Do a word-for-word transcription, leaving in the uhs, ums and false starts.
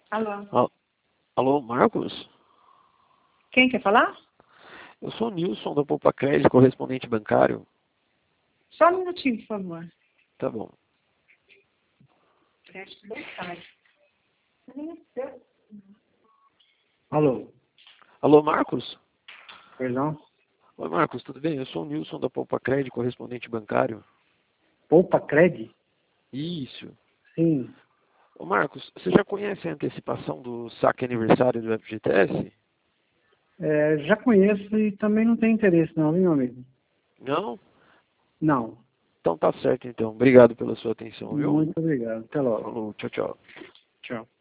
Alô? Al- Alô, Marcos? Quem quer falar? Eu sou o Nilson da Poupa Crédito, correspondente bancário. Só um minutinho, por favor. Tá bom. Crédito bancário. Alô, Alô, Marcos? perdão? Oi, Marcos, tudo bem? Eu sou o Nilson da Poupa Crédito, correspondente bancário. Poupa Cred? Isso. Sim. Ô, Marcos, você já conhece a antecipação do saque aniversário do F G T S? É, já conheço e também não tenho interesse não, viu, meu amigo? Não? Não. Então tá certo, então. Obrigado pela sua atenção, viu? Muito obrigado. Até logo. Falou, tchau, tchau. Tchau.